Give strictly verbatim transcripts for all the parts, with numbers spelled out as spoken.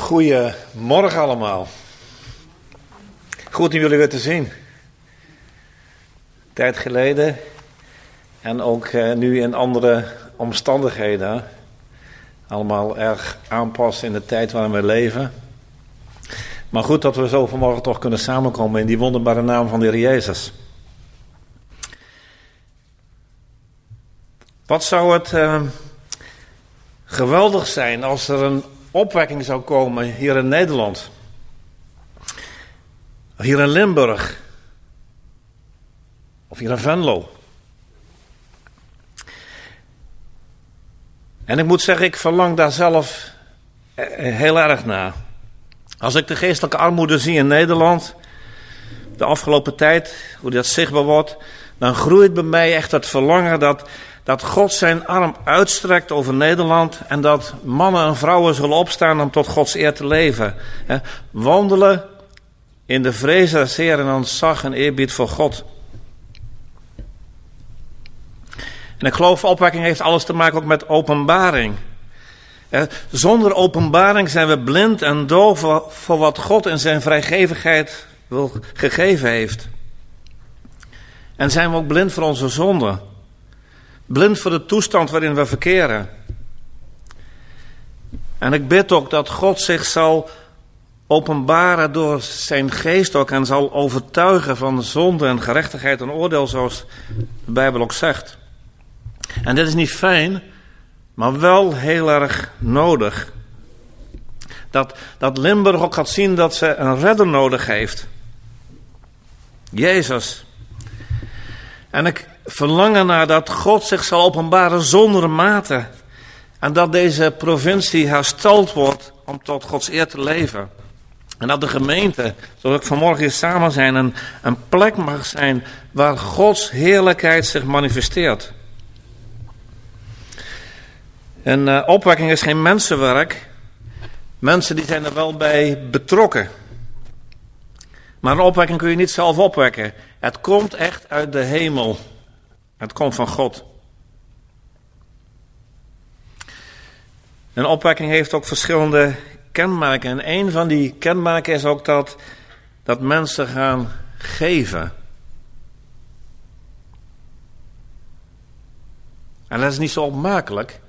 Goedemorgen allemaal. Goed om jullie weer te zien. Een tijd geleden en ook uh, nu in andere omstandigheden. Allemaal erg aanpassen in de tijd waarin we leven. Maar goed dat we zo vanmorgen toch kunnen samenkomen in die wonderbare naam van de Heer Jezus. Wat zou het uh, geweldig zijn als er een opwekking zou komen hier in Nederland. Hier in Limburg. Of hier in Venlo. En ik moet zeggen, ik verlang daar zelf heel erg naar. Als ik de geestelijke armoede zie in Nederland, de afgelopen tijd, hoe dat zichtbaar wordt, dan groeit bij mij echt het verlangen dat, dat God zijn arm uitstrekt over Nederland en dat mannen en vrouwen zullen opstaan om tot Gods eer te leven. He, wandelen in de vrees des Heeren en ontzag en eerbied voor God. En ik geloof, opwekking heeft alles te maken ook met openbaring. He, zonder openbaring zijn we blind en doof voor, voor wat God in zijn vrijgevigheid wil, gegeven heeft. En zijn we ook blind voor onze zonde. Blind voor de toestand waarin we verkeren. En ik bid ook dat God zich zal openbaren door zijn geest ook en zal overtuigen van zonde en gerechtigheid en oordeel, zoals de Bijbel ook zegt. En dit is niet fijn, maar wel heel erg nodig. Dat, dat Limburg ook gaat zien dat ze een redder nodig heeft. Jezus. En ik verlang ernaar dat God zich zal openbaren zonder mate. En dat deze provincie hersteld wordt om tot Gods eer te leven. En dat de gemeente, zoals we vanmorgen hier samen zijn, een, een plek mag zijn waar Gods heerlijkheid zich manifesteert. En uh, opwekking is geen mensenwerk. Mensen die zijn er wel bij betrokken. Maar een opwekking kun je niet zelf opwekken. Het komt echt uit de hemel. Het komt van God. Een opwekking heeft ook verschillende kenmerken. En een van die kenmerken is ook dat, dat mensen gaan geven. En dat is niet zo opmerkelijk.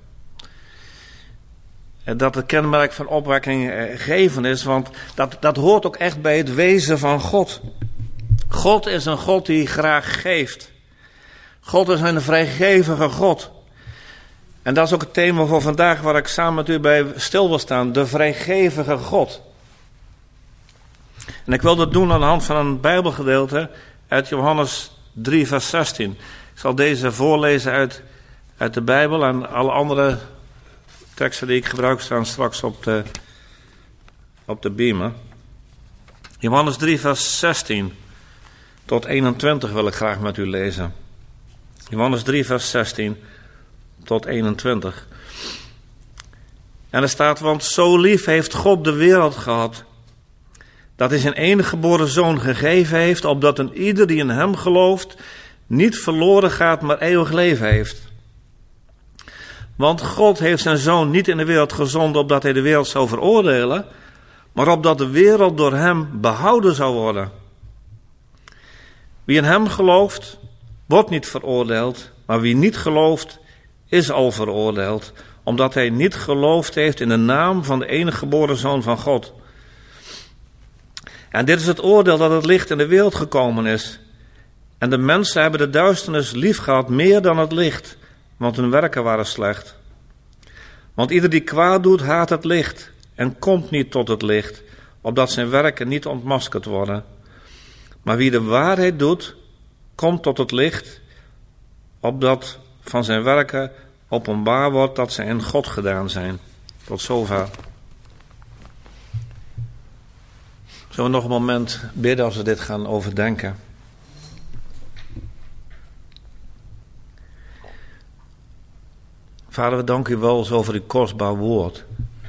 Dat het kenmerk van opwekking geven is, want dat, dat hoort ook echt bij het wezen van God. God is een God die graag geeft. God is een vrijgevige God. En dat is ook het thema voor vandaag waar ik samen met u bij stil wil staan. De vrijgevige God. En ik wil dat doen aan de hand van een Bijbelgedeelte uit Johannes drie vers zestien. Ik zal deze voorlezen uit, uit de Bijbel en alle andere teksten die ik gebruik staan straks op de, op de beamer. Johannes drie vers zestien tot eenentwintig wil ik graag met u lezen. Johannes drie vers zestien tot eenentwintig. En er staat, want zo lief heeft God de wereld gehad, dat hij zijn enige geboren zoon gegeven heeft, opdat een ieder die in hem gelooft niet verloren gaat, maar eeuwig leven heeft. Want God heeft zijn zoon niet in de wereld gezonden, opdat hij de wereld zou veroordelen, maar opdat de wereld door hem behouden zou worden. Wie in hem gelooft, wordt niet veroordeeld, maar wie niet gelooft, is al veroordeeld, omdat hij niet geloofd heeft in de naam van de enige geboren zoon van God. En dit is het oordeel dat het licht in de wereld gekomen is. En de mensen hebben de duisternis lief gehad meer dan het licht, want hun werken waren slecht. Want ieder die kwaad doet, haat het licht en komt niet tot het licht, opdat zijn werken niet ontmaskerd worden. Maar wie de waarheid doet, komt tot het licht, opdat van zijn werken openbaar wordt dat ze in God gedaan zijn. Tot zover. Zullen we nog een moment bidden als we dit gaan overdenken? Vader, we danken u wel zo voor uw kostbaar woord.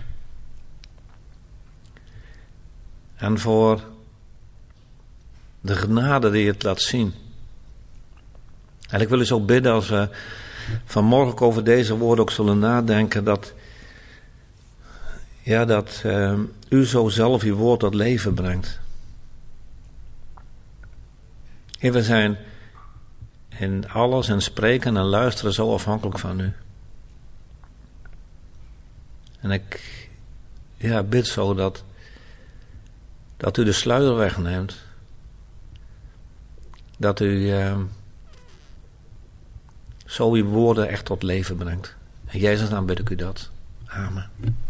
En voor de genade die het laat zien. En ik wil u zo bidden als we vanmorgen over deze woorden ook zullen nadenken, dat Ja, dat uh, u zo zelf uw woord tot leven brengt. Heer, we zijn in alles en spreken en luisteren zo afhankelijk van u. En ik ja, bid zo dat, dat u de sluier wegneemt. Dat u uh, zo uw woorden echt tot leven brengt. In Jezus' naam bid ik u dat. Amen.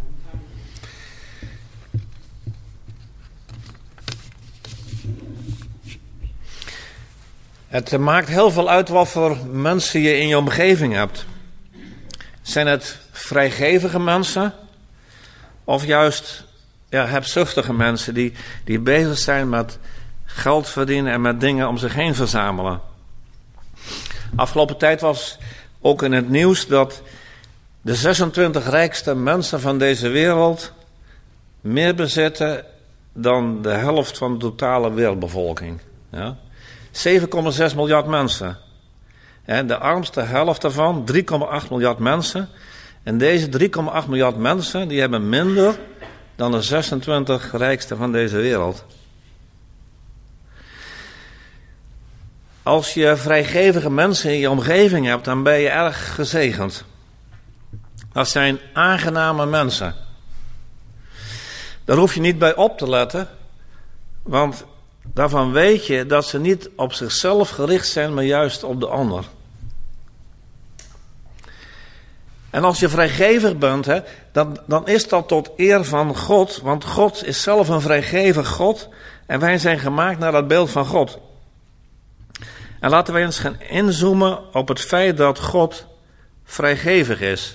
Het maakt heel veel uit wat voor mensen je in je omgeving hebt. Zijn het vrijgevige mensen? Of juist ja, hebzuchtige mensen die, die bezig zijn met geld verdienen en met dingen om zich heen verzamelen? Afgelopen tijd was ook in het nieuws dat de zesentwintig rijkste mensen van deze wereld meer bezitten dan de helft van de totale wereldbevolking. Ja? zeven komma zes miljard mensen. En de armste helft daarvan, drie komma acht miljard mensen. En deze drie komma acht miljard mensen, die hebben minder dan de zesentwintig rijkste van deze wereld. Als je vrijgevige mensen in je omgeving hebt, dan ben je erg gezegend. Dat zijn aangename mensen. Daar hoef je niet bij op te letten, want daarvan weet je dat ze niet op zichzelf gericht zijn, maar juist op de ander. En als je vrijgevig bent, hè, dan, dan is dat tot eer van God, want God is zelf een vrijgevig God en wij zijn gemaakt naar dat beeld van God. En laten wij eens gaan inzoomen op het feit dat God vrijgevig is.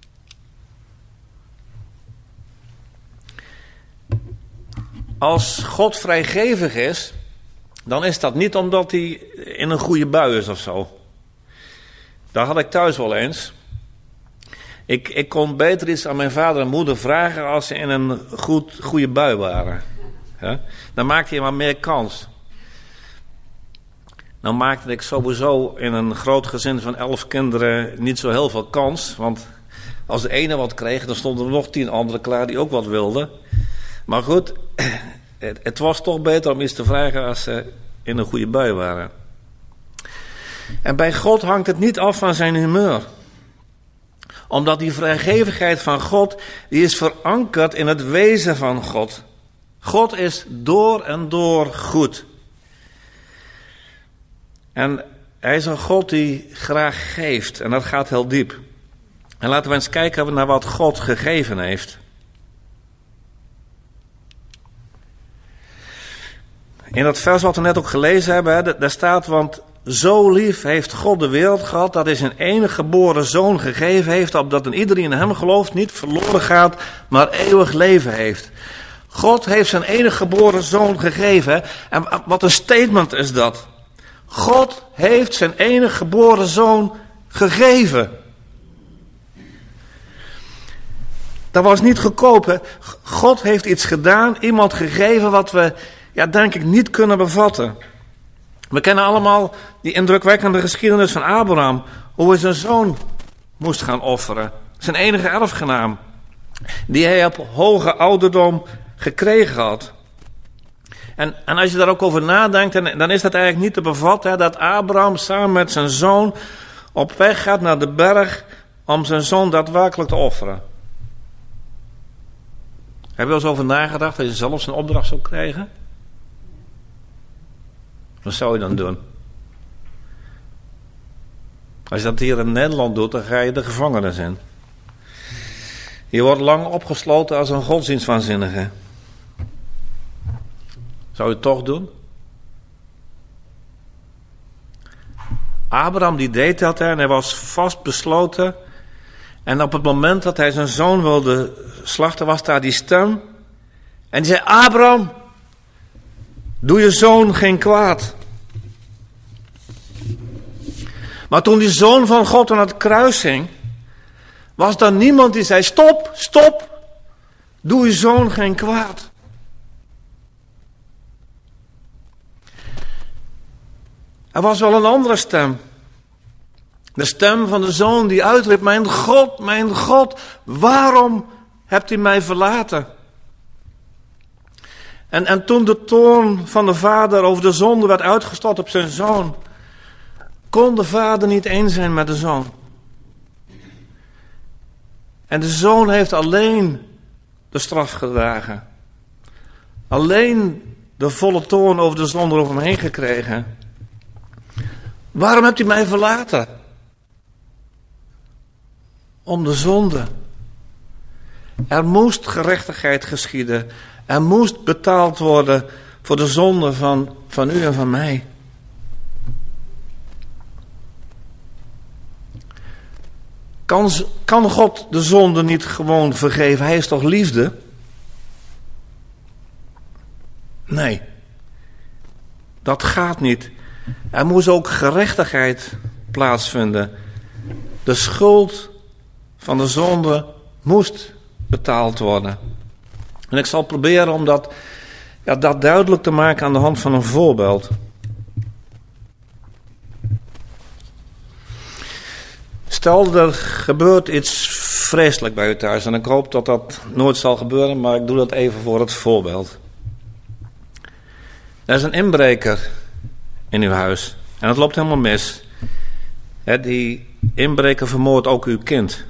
Als God vrijgevig is, dan is dat niet omdat hij in een goede bui is of zo. Dat had ik thuis wel eens. Ik, ik kon beter iets aan mijn vader en moeder vragen als ze in een goed, goede bui waren. Ja? Dan maakte je maar meer kans. Nou maakte ik sowieso in een groot gezin van elf kinderen niet zo heel veel kans. Want als de ene wat kreeg, dan stonden er nog tien anderen klaar die ook wat wilden. Maar goed, het, het was toch beter om iets te vragen als ze in een goede bui waren. En bij God hangt het niet af van zijn humeur. Omdat die vrijgevigheid van God, die is verankerd in het wezen van God. God is door en door goed. En hij is een God die graag geeft. En dat gaat heel diep. En laten we eens kijken naar wat God gegeven heeft. In dat vers wat we net ook gelezen hebben, hè, daar staat, want zo lief heeft God de wereld gehad, dat hij zijn enige geboren zoon gegeven heeft, opdat een ieder die in hem gelooft niet verloren gaat, maar eeuwig leven heeft. God heeft zijn enige geboren zoon gegeven. Hè? En wat een statement is dat. God heeft zijn enige geboren zoon gegeven. Dat was niet goedkoop. Hè? God heeft iets gedaan, iemand gegeven wat we, ja, denk ik, niet kunnen bevatten. We kennen allemaal die indrukwekkende geschiedenis van Abraham. Hoe hij zijn zoon moest gaan offeren. Zijn enige erfgenaam. Die hij op hoge ouderdom gekregen had. En, en als je daar ook over nadenkt, dan, dan is dat eigenlijk niet te bevatten. Hè, dat Abraham samen met zijn zoon op weg gaat naar de berg om zijn zoon daadwerkelijk te offeren. Heb je wel eens over nagedacht dat je zelf zijn opdracht zou krijgen? Wat zou je dan doen? Als je dat hier in Nederland doet, dan ga je de gevangenis in. Je wordt lang opgesloten als een godsdienstwaanzinnige. Zou je het toch doen? Abraham die deed dat en hij was vastbesloten. En op het moment dat hij zijn zoon wilde slachten, was daar die stem. En die zei, Abraham, doe je zoon geen kwaad. Maar toen die zoon van God aan het kruis hing, was er niemand die zei, stop, stop, doe je zoon geen kwaad. Er was wel een andere stem. De stem van de zoon die uitriep, mijn God, mijn God, waarom hebt u mij verlaten? En, en toen de toorn van de vader over de zonde werd uitgestort op zijn zoon, kon de vader niet eens zijn met de zoon. En de zoon heeft alleen de straf gedragen. Alleen de volle toorn over de zonde over hem heen gekregen. Waarom hebt u mij verlaten? Om de zonde. Er moest gerechtigheid geschieden. Er moest betaald worden voor de zonde van, van u en van mij. Kan, kan God de zonde niet gewoon vergeven? Hij is toch liefde? Nee, dat gaat niet. Er moest ook gerechtigheid plaatsvinden. De schuld van de zonde moest betaald worden. En ik zal proberen om dat, ja, dat duidelijk te maken aan de hand van een voorbeeld. Stel, er gebeurt iets vreselijk bij u thuis. En ik hoop dat dat nooit zal gebeuren, maar ik doe dat even voor het voorbeeld. Er is een inbreker in uw huis. En het loopt helemaal mis. He, die inbreker vermoordt ook uw kind.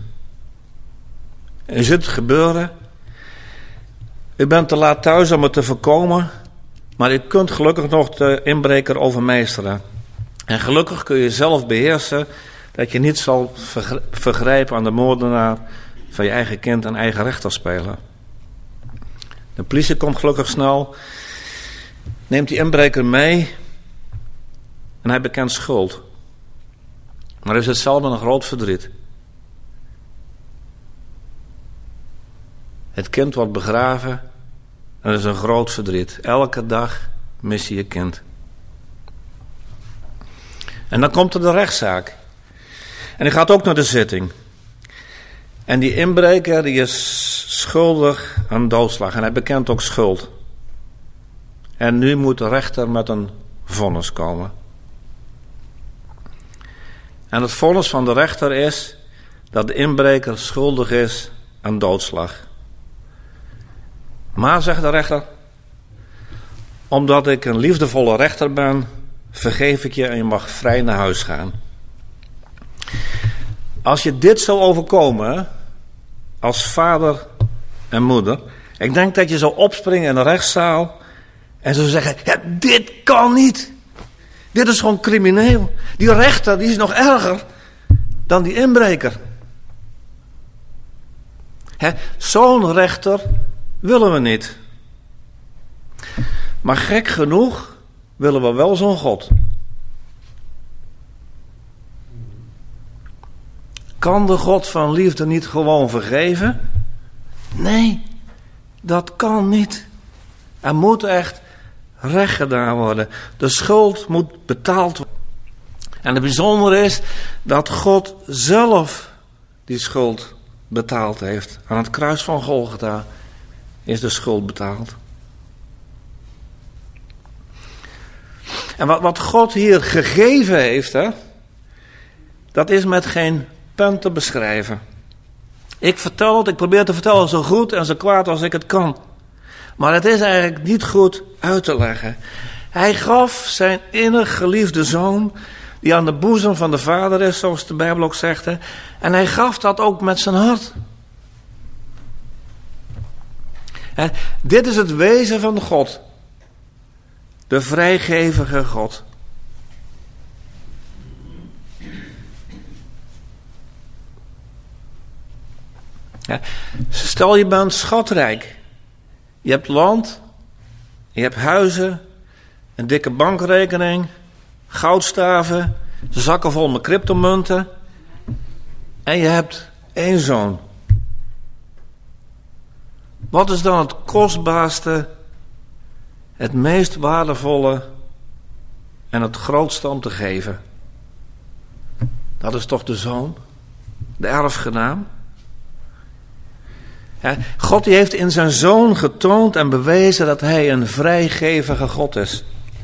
U ziet het gebeuren. U bent te laat thuis om het te voorkomen. Maar u kunt gelukkig nog de inbreker overmeesteren. En gelukkig kun je zelf beheersen dat je niet zal vergrijpen aan de moordenaar van je eigen kind en eigen rechter spelen. De politie komt gelukkig snel, neemt die inbreker mee en hij bekent schuld. Maar er is hetzelfde een groot verdriet. Het kind wordt begraven en er is een groot verdriet. Elke dag mis je je kind. En dan komt er de rechtszaak. En die gaat ook naar de zitting. En die inbreker die is schuldig aan doodslag. En hij bekent ook schuld. En nu moet de rechter met een vonnis komen. En het vonnis van de rechter is dat de inbreker schuldig is aan doodslag. Maar, zegt de rechter, omdat ik een liefdevolle rechter ben, vergeef ik je en je mag vrij naar huis gaan. Als je dit zou overkomen, als vader en moeder, ik denk dat je zou opspringen in de rechtszaal en zou zeggen, ja, dit kan niet. Dit is gewoon crimineel. Die rechter die is nog erger dan die inbreker. He, zo'n rechter willen we niet. Maar gek genoeg willen we wel zo'n God. Kan de God van liefde niet gewoon vergeven? Nee, dat kan niet. Er moet echt recht gedaan worden. De schuld moet betaald worden. En het bijzondere is dat God zelf die schuld betaald heeft. Aan het kruis van Golgotha is de schuld betaald. En wat, wat God hier gegeven heeft, hè, dat is met geen pen te beschrijven. Ik vertel het, ik probeer te vertellen zo goed en zo kwaad als ik het kan. Maar het is eigenlijk niet goed uit te leggen. Hij gaf zijn innig geliefde zoon, die aan de boezem van de vader is, zoals de Bijbel ook zegt. Hè, en hij gaf dat ook met zijn hart. En dit is het wezen van God. De vrijgevige God. Ja, stel je bent schatrijk. Je hebt land, je hebt huizen, een dikke bankrekening, goudstaven, zakken vol met cryptomunten. En je hebt één zoon. Wat is dan het kostbaarste, het meest waardevolle en het grootste om te geven? Dat is toch de zoon, de erfgenaam? Ja, God die heeft in zijn zoon getoond en bewezen dat hij een vrijgevige God is.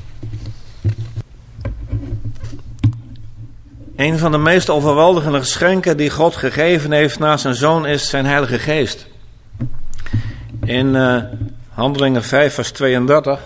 Een van de meest overweldigende geschenken die God gegeven heeft naast zijn zoon is zijn Heilige Geest. In uh, Handelingen vijf vers tweeëndertig.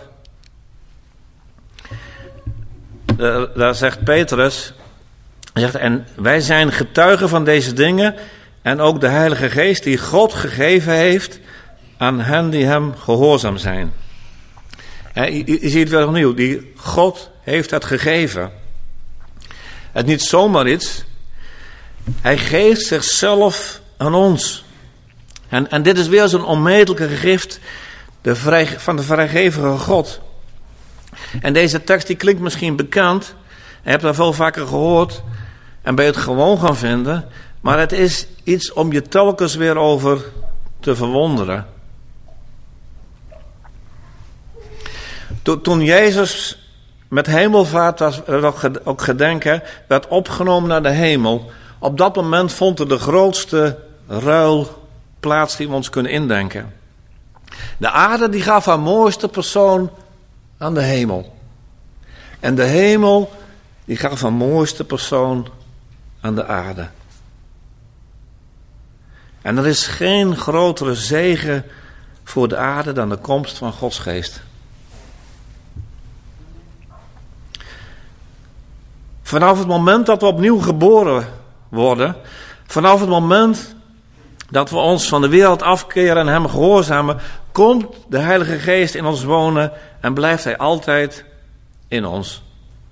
Uh, daar zegt Petrus. Hij zegt, en wij zijn getuigen van deze dingen. En ook de Heilige Geest die God gegeven heeft aan hen die hem gehoorzaam zijn. En je, je ziet het weer opnieuw. Die God heeft het gegeven. Het niet zomaar iets. Hij geeft zichzelf aan ons. En, en dit is weer zo'n onmetelijke gift de vrij, van de vrijgevige God. En deze tekst die klinkt misschien bekend. Je hebt dat veel vaker gehoord. En ben je het gewoon gaan vinden. Maar het is iets om je telkens weer over te verwonderen. Toen, toen Jezus met hemelvaart was, ook gedenken, werd opgenomen naar de hemel. Op dat moment vond er de grootste ruil plaats die we ons kunnen indenken. De aarde die gaf haar mooiste persoon aan de hemel. En de hemel die gaf haar mooiste persoon aan de aarde. En er is geen grotere zegen voor de aarde dan de komst van Gods geest. Vanaf het moment dat we opnieuw geboren worden, vanaf het moment dat we ons van de wereld afkeren en hem gehoorzamen, komt de Heilige Geest in ons wonen en blijft hij altijd in ons.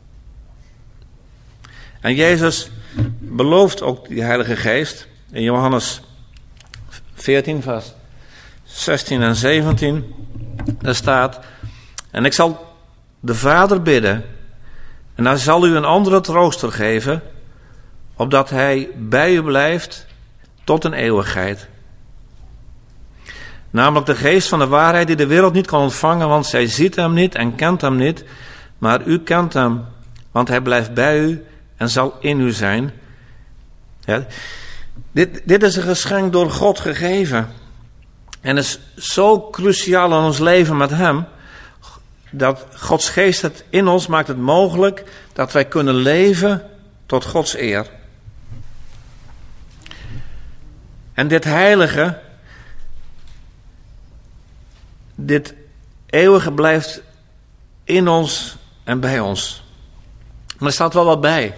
En Jezus belooft ook die Heilige Geest in Johannes veertien vers zestien en zeventien. Daar staat, en ik zal de Vader bidden en hij zal u een andere trooster geven, opdat hij bij u blijft tot een eeuwigheid. Namelijk de geest van de waarheid die de wereld niet kan ontvangen, want zij ziet hem niet en kent hem niet. Maar u kent hem, want hij blijft bij u en zal in u zijn. Ja, dit, dit is een geschenk door God gegeven. En is zo cruciaal in ons leven met hem, dat Gods geest het in ons maakt het mogelijk dat wij kunnen leven tot Gods eer. En dit heilige, dit eeuwige blijft in ons en bij ons. Maar er staat wel wat bij.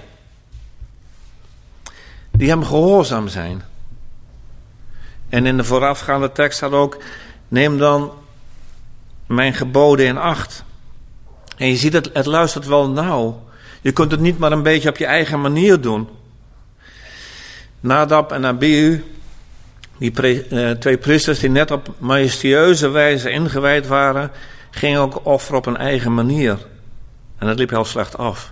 Die hem gehoorzaam zijn. En in de voorafgaande tekst staat ook, neem dan mijn geboden in acht. En je ziet het, het luistert wel nauw. Je kunt het niet maar een beetje op je eigen manier doen. Nadab en Abihu, die pre, uh, twee priesters die net op majestueuze wijze ingewijd waren, gingen ook offeren op een eigen manier. En dat liep heel slecht af.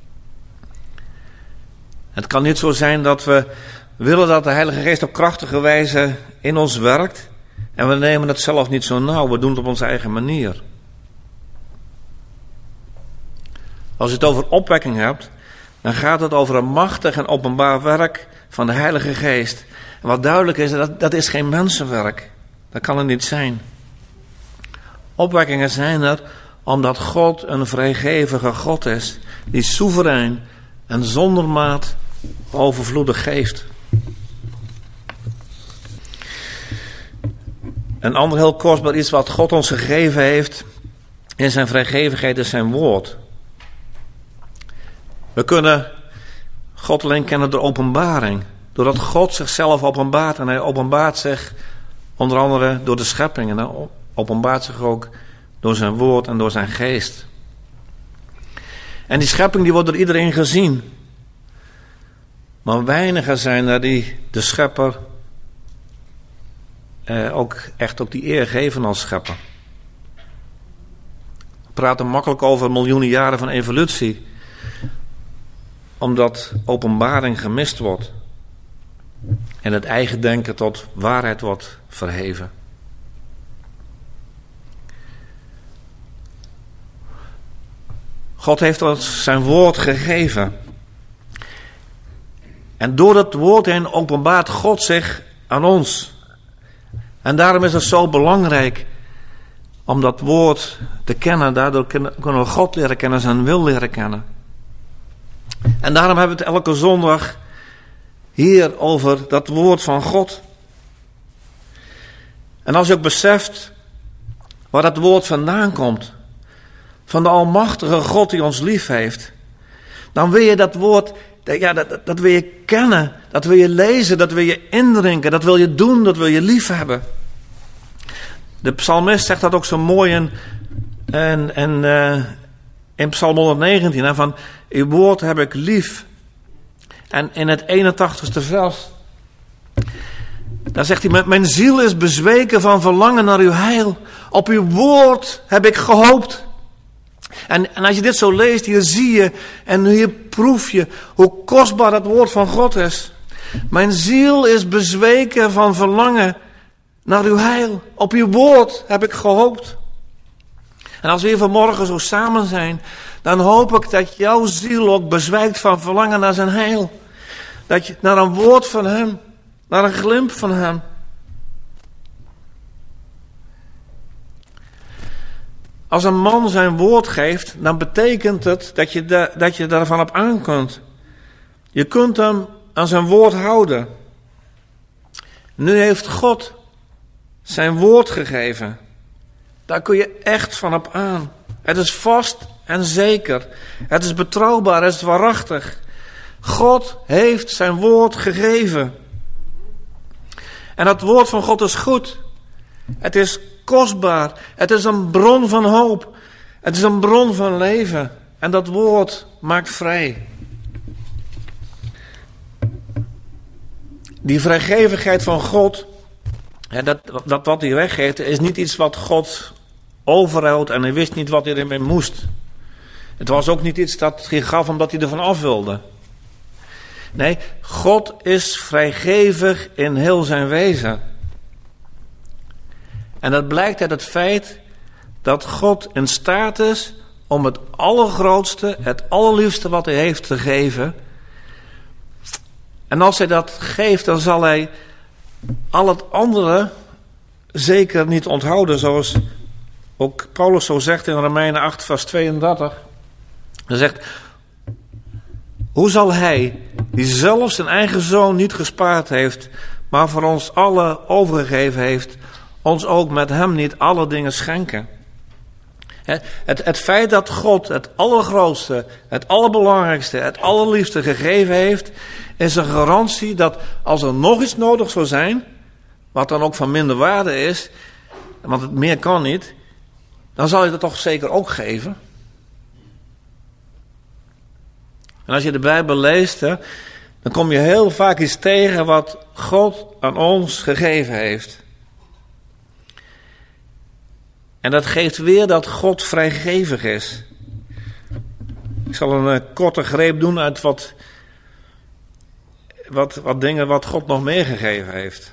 Het kan niet zo zijn dat we willen dat de Heilige Geest op krachtige wijze in ons werkt en we nemen het zelf niet zo nauw, we doen het op onze eigen manier. Als je het over opwekking hebt, dan gaat het over een machtig en openbaar werk van de Heilige Geest. En wat duidelijk is, dat, dat is geen mensenwerk. Dat kan het niet zijn. Opwekkingen zijn er omdat God een vrijgevige God is, die soeverein en zonder maat overvloedig geeft. Een ander heel kostbaar iets wat God ons gegeven heeft in zijn vrijgevigheid is zijn woord. We kunnen God alleen kennen door openbaring. Doordat God zichzelf openbaart. En hij openbaart zich onder andere door de schepping. En hij openbaart zich ook door zijn woord en door zijn geest. En die schepping die wordt door iedereen gezien. Maar weinigen zijn er die de schepper eh, ook echt ook die eer geven als schepper. We praten makkelijk over miljoenen jaren van evolutie. Omdat openbaring gemist wordt. En het eigen denken tot waarheid wordt verheven. God heeft ons zijn woord gegeven. En door dat woord heen openbaart God zich aan ons. En daarom is het zo belangrijk om dat woord te kennen. Daardoor kunnen we God leren kennen, zijn wil leren kennen. En daarom hebben we het elke zondag hier over dat woord van God. En als je ook beseft waar dat woord vandaan komt, van de almachtige God die ons lief heeft, dan wil je dat woord, ja, dat, dat wil je kennen, dat wil je lezen, dat wil je indrinken, dat wil je doen, dat wil je lief hebben. De psalmist zegt dat ook zo mooi in, in, in, uh, in Psalm honderdnegentien, hè, van uw woord heb ik lief. En in het eenentachtigste vers, daar zegt hij, mijn ziel is bezweken van verlangen naar uw heil. Op uw woord heb ik gehoopt. En, en als je dit zo leest, hier zie je en hier proef je hoe kostbaar het woord van God is. Mijn ziel is bezweken van verlangen naar uw heil. Op uw woord heb ik gehoopt. En als we hier vanmorgen zo samen zijn, dan hoop ik dat jouw ziel ook bezwijkt van verlangen naar zijn heil. Dat je naar een woord van hem, naar een glimp van hem. Als een man zijn woord geeft, dan betekent het dat je, de, dat je daarvan op aan kunt. Je kunt hem aan zijn woord houden. Nu heeft God zijn woord gegeven. Daar kun je echt van op aan. Het is vast en zeker. Het is betrouwbaar, het is waarachtig. God heeft zijn woord gegeven. En dat woord van God is goed. Het is kostbaar. Het is een bron van hoop. Het is een bron van leven. En dat woord maakt vrij. Die vrijgevigheid van God, dat, dat wat hij weggeeft, is niet iets wat God overhoudt en hij wist niet wat hij ermee moest. Het was ook niet iets dat hij gaf omdat hij ervan af wilde. Nee, God is vrijgevig in heel zijn wezen. En dat blijkt uit het feit dat God in staat is om het allergrootste, het allerliefste wat hij heeft te geven. En als hij dat geeft, dan zal hij al het andere zeker niet onthouden. Zoals ook Paulus zo zegt in Romeinen acht vers tweeëndertig. Hij zegt, hoe zal hij, die zelfs zijn eigen zoon niet gespaard heeft, maar voor ons allen overgegeven heeft, ons ook met hem niet alle dingen schenken? Het, het feit dat God het allergrootste, het allerbelangrijkste, het allerliefste gegeven heeft, is een garantie dat als er nog iets nodig zou zijn, wat dan ook van minder waarde is, want het meer kan niet, dan zal je dat toch zeker ook geven. En als je de Bijbel leest, hè, dan kom je heel vaak iets tegen wat God aan ons gegeven heeft. En dat geeft weer dat God vrijgevig is. Ik zal een uh, korte greep doen uit wat, wat, wat dingen wat God nog meer gegeven heeft.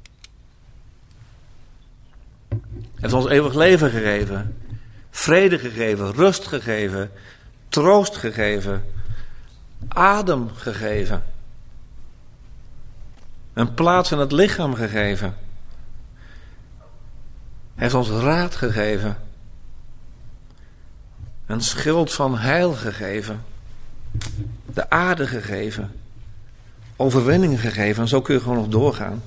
Hij heeft ons eeuwig leven gegeven. Vrede gegeven, rust gegeven, troost gegeven, adem gegeven. Een plaats in het lichaam gegeven. Hij heeft ons raad gegeven. Een schild van heil gegeven. De aarde gegeven. Overwinning gegeven. En zo kun je gewoon nog doorgaan.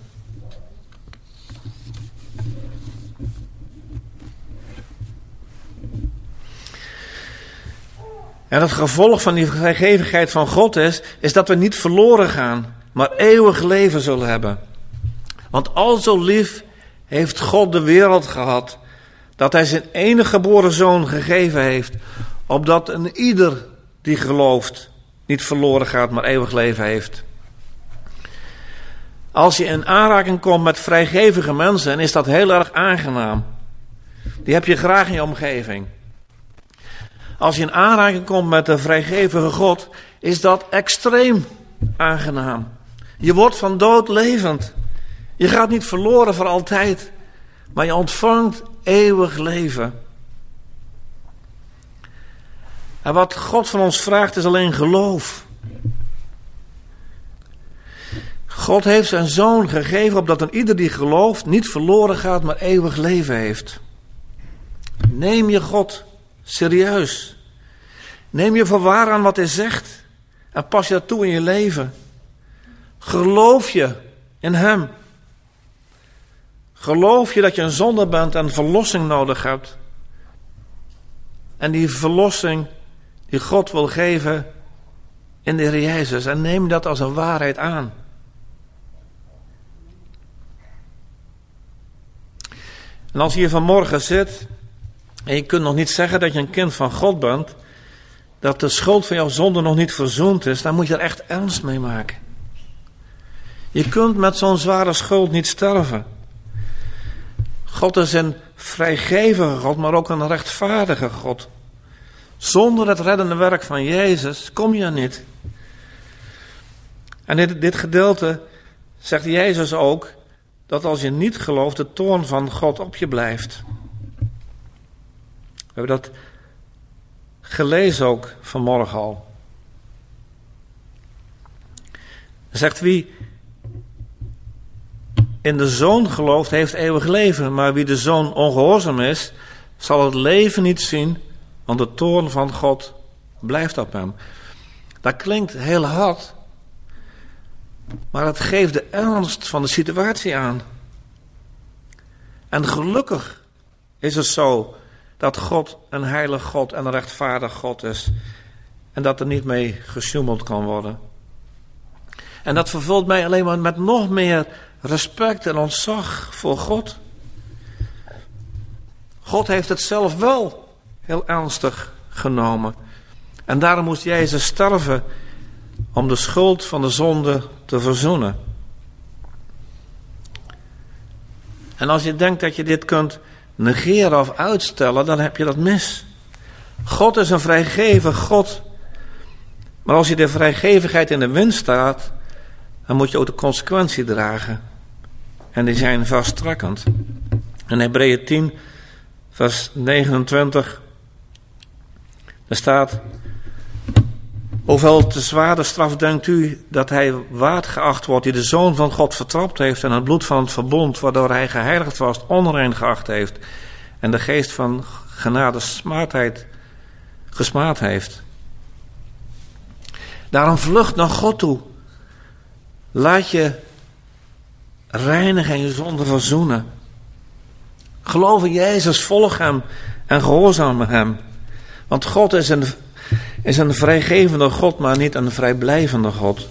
En het gevolg van die vrijgevigheid van God is, is dat we niet verloren gaan, maar eeuwig leven zullen hebben. Want al zo lief heeft God de wereld gehad, dat hij zijn enige geboren zoon gegeven heeft, opdat een ieder die gelooft niet verloren gaat, maar eeuwig leven heeft. Als je in aanraking komt met vrijgevige mensen, is dat heel erg aangenaam. Die heb je graag in je omgeving. Als je in aanraking komt met de vrijgevige God, is dat extreem aangenaam. Je wordt van dood levend. Je gaat niet verloren voor altijd, maar je ontvangt eeuwig leven. En wat God van ons vraagt is alleen geloof. God heeft zijn zoon gegeven opdat een ieder die gelooft niet verloren gaat, maar eeuwig leven heeft. Neem je God serieus. Neem je voor waar aan wat hij zegt en pas je dat toe in je leven. Geloof je in hem. Geloof je dat je een zonde bent en verlossing nodig hebt? En die verlossing die God wil geven in de Heer Jezus. En neem dat als een waarheid aan. En als je hier vanmorgen zit en je kunt nog niet zeggen dat je een kind van God bent, dat de schuld van jouw zonde nog niet verzoend is, dan moet je er echt ernst mee maken. Je kunt met zo'n zware schuld niet sterven. God is een vrijgevige God, maar ook een rechtvaardige God. Zonder het reddende werk van Jezus kom je er niet. En dit, dit gedeelte zegt Jezus ook, dat als je niet gelooft, de toorn van God op je blijft. We hebben dat gelezen ook vanmorgen al. Hij zegt, wie in de Zoon gelooft, heeft eeuwig leven. Maar wie de Zoon ongehoorzaam is, zal het leven niet zien, want de toorn van God blijft op hem. Dat klinkt heel hard, maar het geeft de ernst van de situatie aan. En gelukkig is het zo dat God een heilig God en een rechtvaardig God is. En dat er niet mee gesjoemeld kan worden. En dat vervult mij alleen maar met nog meer respect en ontzag voor God. God heeft het zelf wel heel ernstig genomen. En daarom moest Jezus sterven om de schuld van de zonde te verzoenen. En als je denkt dat je dit kunt negeren of uitstellen, dan heb je dat mis. God is een vrijgevig God. Maar als je de vrijgevigheid in de wind staat, dan moet je ook de consequentie dragen. En die zijn vaststrekkend. In Hebreeën tien, vers negenentwintig, daar staat: hoeveel te zwaar de straf denkt u dat hij waard geacht wordt, die de Zoon van God vertrapt heeft en het bloed van het verbond, waardoor hij geheiligd was, onrein geacht heeft en de geest van genade smaadheid gesmaad heeft. Daarom vlucht naar God toe. Laat je reinigen en je zonde verzoenen. Geloof in Jezus, volg hem en gehoorzaam hem. Want God is een, is een vrijgevende God, maar niet een vrijblijvende God.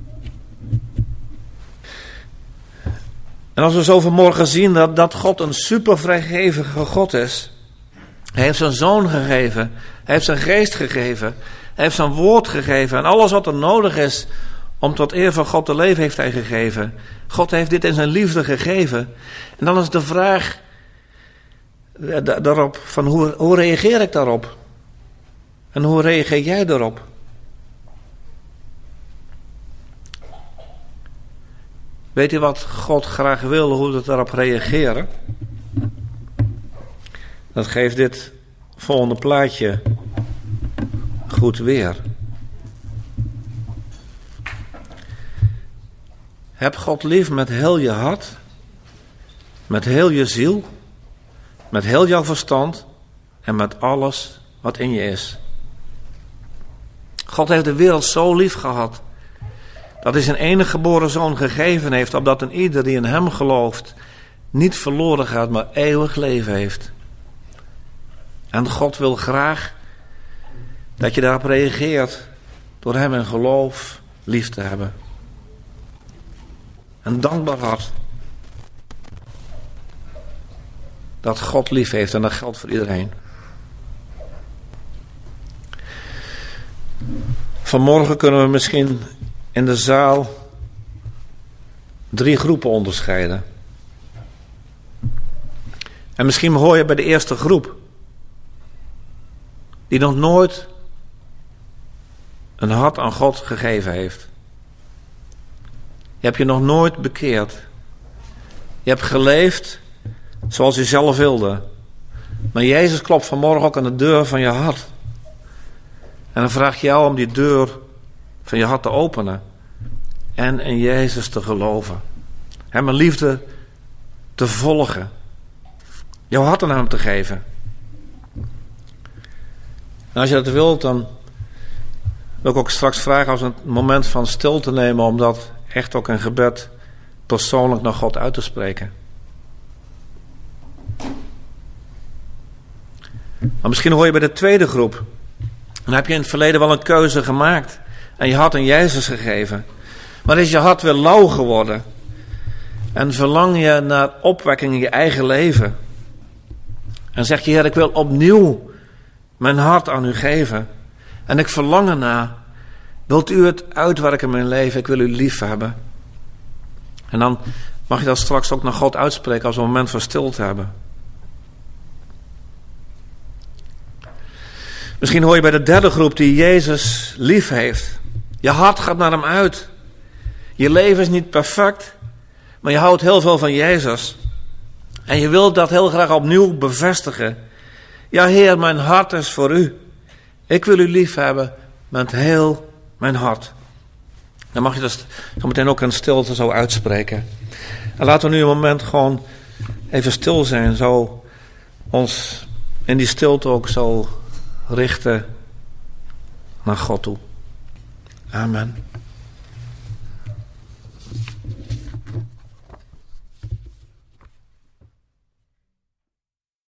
En als we zo vanmorgen zien dat, dat God een super vrijgevige God is. Hij heeft zijn zoon gegeven. Hij heeft zijn geest gegeven. Hij heeft zijn woord gegeven. En alles wat er nodig is om tot eer van God te leven, heeft hij gegeven. God heeft dit in zijn liefde gegeven. En dan is de vraag daarop, van hoe, hoe reageer ik daarop? En hoe reageer jij daarop? Weet u wat God graag wil, hoe we daarop reageren? Dat geeft dit volgende plaatje goed weer. Heb God lief met heel je hart, met heel je ziel, met heel jouw verstand en met alles wat in je is. God heeft de wereld zo lief gehad, dat hij zijn enige geboren zoon gegeven heeft, opdat een ieder die in hem gelooft niet verloren gaat, maar eeuwig leven heeft. En God wil graag dat je daarop reageert door hem in geloof lief te hebben. Een dankbaar hart. Dat God lief heeft en dat geldt voor iedereen. Vanmorgen kunnen we misschien in de zaal drie groepen onderscheiden. En misschien hoor je bij de eerste groep, die nog nooit een hart aan God gegeven heeft. Je hebt je nog nooit bekeerd. Je hebt geleefd zoals je zelf wilde. Maar Jezus klopt vanmorgen ook aan de deur van je hart. En dan vraag je jou om die deur van je hart te openen. En in Jezus te geloven. Hem een liefde te volgen. Jouw hart aan hem te geven. En als je dat wilt, dan wil ik ook straks vragen als een moment van stil te nemen, om dat echt ook in gebed persoonlijk naar God uit te spreken. Maar misschien hoor je bij de tweede groep. Dan heb je in het verleden wel een keuze gemaakt. En je hart aan Jezus gegeven. Maar is je hart weer lauw geworden. En verlang je naar opwekking in je eigen leven. En zeg je, Heer, ik wil opnieuw mijn hart aan u geven. En ik verlang ernaar. Wilt u het uitwerken in mijn leven? Ik wil u lief hebben. En dan mag je dat straks ook naar God uitspreken als we een moment van stilte hebben. Misschien hoor je bij de derde groep die Jezus lief heeft. Je hart gaat naar hem uit. Je leven is niet perfect, maar je houdt heel veel van Jezus. En je wilt dat heel graag opnieuw bevestigen. Ja, Heer, mijn hart is voor u. Ik wil u lief hebben met heel mijn hart. Dan mag je dat zo meteen ook in stilte zo uitspreken. En laten we nu een moment gewoon even stil zijn. Zo ons in die stilte ook zo richten naar God toe. Amen.